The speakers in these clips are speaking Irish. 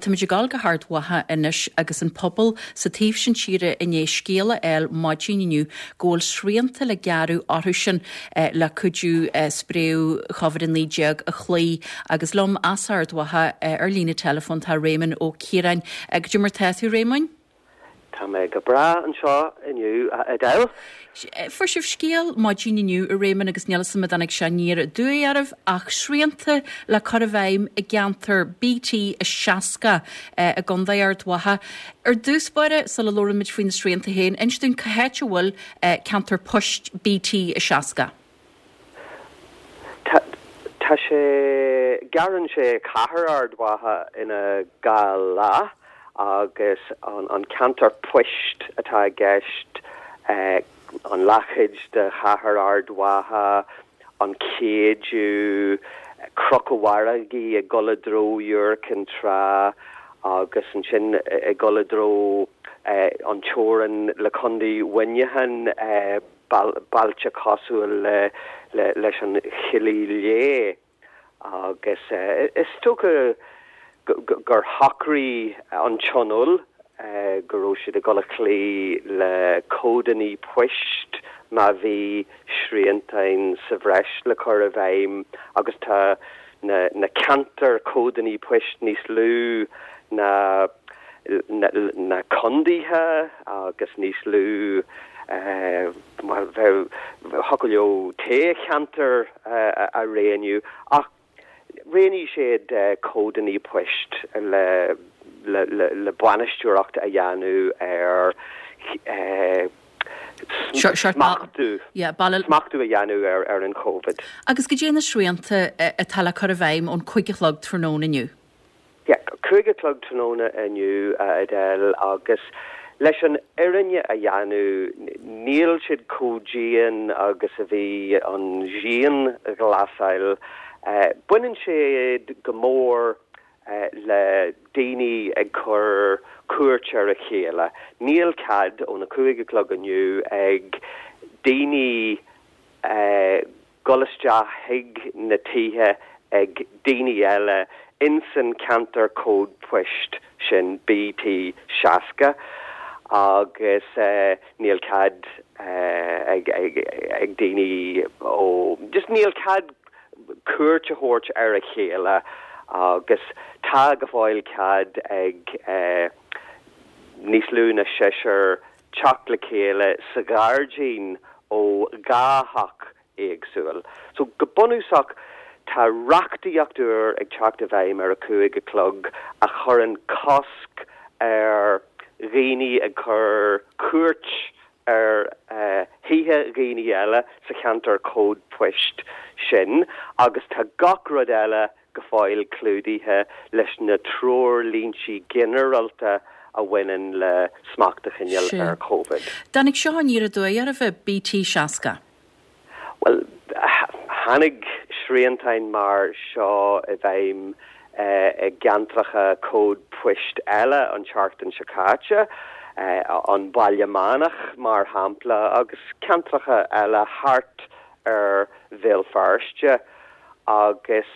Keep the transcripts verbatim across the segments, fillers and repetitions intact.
táidir gáil go hart watha inis agus an pobl sa taobh sin tíre in é scéala eil maidíniu ggóil srianta le gearú orthu sin le cuidú spréú chofar in lídeag a chlí agus lom asart watha ar lína telefón tá Raymond ó Ciarain ag dúmar teú Raymond? Tá me go bra an seo inniu a dail. Fuair sibh scéal maidíniu a Raymond agus neala sama danig se níir dúarmh ach srianta le carabhaim a geantar B T a seaca a gondaart watha. Ar dúspáire sa le loramid faoin na srianta héin, instún cahéite bhfuil cantar poist B T a seaca. Tá sé garan sé cahar ard watha ina gala agus an, an cantar puist atá gist uh, an lachid de chahar ard watha an céadú crocawaragi a goladro yurkin tra agus an sin a goladro uh, an choran le condi winyahan uh, bal, balcha cosu le, le, leis an chililé agus uh, is stoka gur hacrí an chonol uh, gur siad a gola clí le códaní puist ma bhí sriantain sa bhreis le chur a bhaim agus tá na, na cantar códaní puist níos lú na na, na condíthe agus níos lú uh, mar bheith hocaileo té cantar uh, a réaniu ach réní séad uh, códaní puist le le le, le buanisteúachta a dheanú ar uh, smachtú smachtú a dheanú ar ar an COVID. Agus go dtéana srianta a tal chu a bhaim ón chuigiglog tróna inniu. Ja, chuigiglog tróna inniu a adel agus leis an irinne a dheanú níl siad códían agus a bhí an dían a glasáil. Uh, Buineann siad go mór uh, le daoine ag chur cuairt ar a chéile. Níl cad ó na cuaige clog aniu ag daoine uh, golasteach na tithe ag daoine eile insan cantar cód puist sin B T seaca agus uh, níl cad uh, ag, ag, ag daoine ó just níl cad cuairte hort ar a chéile agus tá go bhfuil cad ag uh, níos lúna séir teach le chéile sa gáirgin ó gáthach éagsúil. So go bunúsach tá reachtaíochtúir ag teach a bhaim ar a cuaig a clog a chur an cosc ar réine ag chur cuairt ar uh, hithe réine eile sa cantar cód puist sin agus tá gach rud eile go fáil clúdaithe leis na tróir línsi generalta a bhaineann le smaachta chineal ar COVID. Danig seo níar a dói ar a bheith B T seaca? Well, hanig sriantain mar seo a bhaim uh, a gantracha cód puist eile an chartan Chicacha uh, an bailliamanach mar hampla agus cantracha eile hart ar bhilfarste agus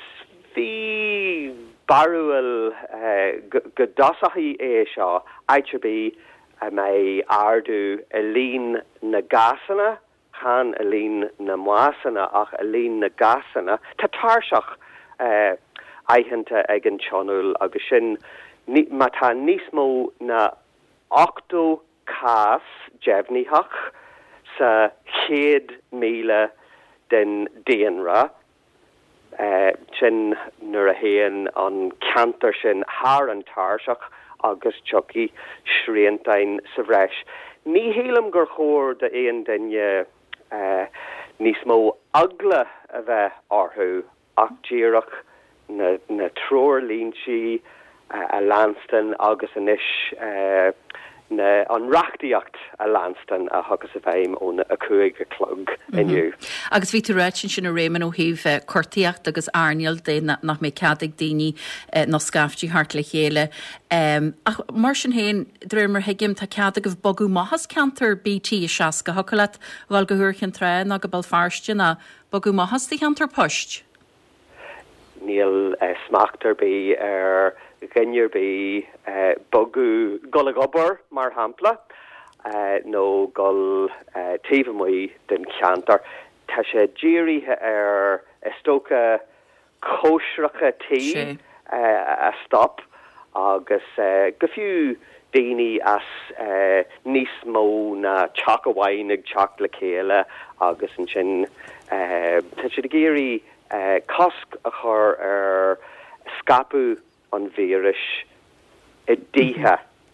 bhí barúil uh, go dasaí é seo aitribí a mé ardú a lín na gasanna chan a lín na másanna ach a lín na gasanna tá tarseach uh, aitheanta ag an tionúil agus sin má tá níos mó na ochtó cás jefníthach sa chéad míle den déanra uh, sin nuair a héan an cantar sin haar an tarseach agus chucky sriantain sa bhreis. Ní hélam gur chóir de éon danne uh, níos mó agla a bheith orthú ach díreach na, na tróir línsi uh, a Lanston agus anis uh, na an reachtaíocht a Lanston a thugus a bhaim ón a cuaig a clog inniu. Mm-hmm. Agus ví tú réitin sin a Raymond ó híh uh, cortaíocht agus airneal dé na, nach mé cadig daoine uh, nó scaftí hart le chéile. Um, ach mar sin héin dréir mar heigim tá cadig of bogú mahas cantar B T a seaca hocalat bhil go thuirchan tre na go bal farste na bogú mahas tí cantar poist. Níl uh, smaachtar bí ar gnneir bí uh, bogu gola gobar mar hampla uh, nó gol uh, tíomhaí den cheantar tá sé ddíirithe ar istócha cóisreacha tí uh, a stop agus uh, go fiú daoine as uh, níos mó na teachahhain ag teach le chéile agus an sin uh, tá sé géirí uh, cosc a chur ar scapu an víris i ddíthe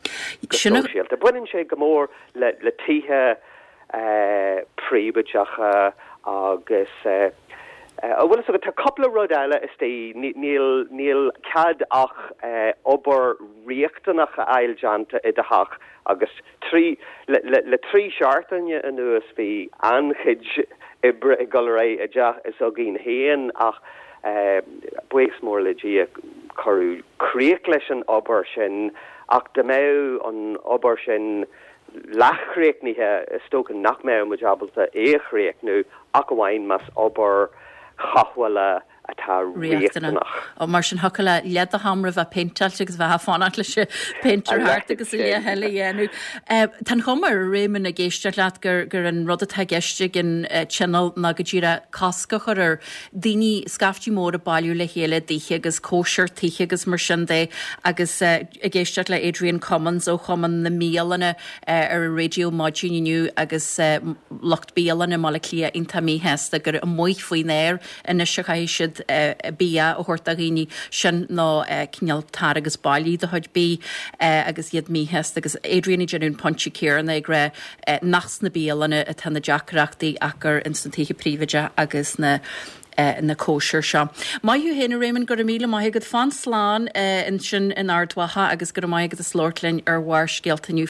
go buinn sé go mór le le títhe uh, príomaideacha agus uh, Uh, well, so tá couple rud eile is tí níl níl cad ach uh, obair riachtanach a ailjanta i dahach agus trí le, le, le trí seaartainne an nuas bhí anchid ibre i golré a deach is ó gin héan ach uh, buigs mór le dí choú críoch leis an obair sin ach de mé an obair sin lachréicnithe stoken nach mé mu jabalta échréic nu ach bhhain mas obair chahwala atá riachtanach. Ó mar sin hocaile lead a hamra bheith péintailt agus bheit fánacht lei péintar hart agus i le heile dhéanú. Tá chumar réman a géisteach leat gur gur an rud atá geiste gin channel na go ddíra casca chur ar daoine scaftí mór a bailú le héile ddíche agus cóisiir tíche agus mar sin dé agus a géisteach le Adrian Commons ó chuman na míalana ar a radio modúniu agus locht bíalana mála clia inta mí hesta gur a muoich faoin éir in na siid bí a thuirta rií sin ná cineal tar agus bailí de chuid bí agus iad míhes agus Adrian genún Ponchi Kieran ag ra nas na bíalana a tanna Jackreachtaí agur instantíe príomide agus na Uh, na kosher seo. Maiú héna réman go míle mai go fan sláán uh, in sin in ardwaha agus go mai go a slortlin ar war skeeltaniu